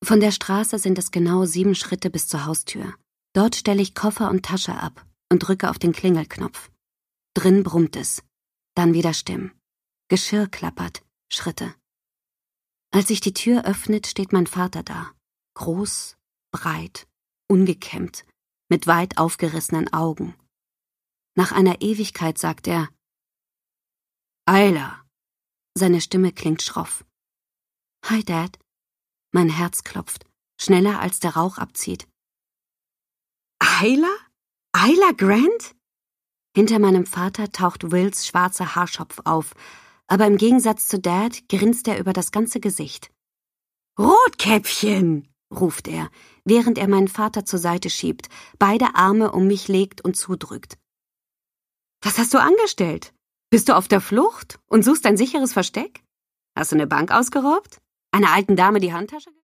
Von der Straße sind es genau 7 Schritte bis zur Haustür. Dort stelle ich Koffer und Tasche ab und drücke auf den Klingelknopf. Drin brummt es. Dann wieder Stimmen. Geschirr klappert. Schritte. Als sich die Tür öffnet, steht mein Vater da. Groß, breit, ungekämmt, mit weit aufgerissenen Augen. Nach einer Ewigkeit sagt er: »Ayla!« Seine Stimme klingt schroff. »Hi, Dad.« Mein Herz klopft, schneller als der Rauch abzieht. »Ayla? Ayla Grant?« Hinter meinem Vater taucht Wills schwarzer Haarschopf auf, aber im Gegensatz zu Dad grinst er über das ganze Gesicht. »Rotkäppchen«, ruft er, während er meinen Vater zur Seite schiebt, beide Arme um mich legt und zudrückt. »Was hast du angestellt? Bist du auf der Flucht und suchst ein sicheres Versteck? Hast du eine Bank ausgeraubt? Einer alten Dame die Handtasche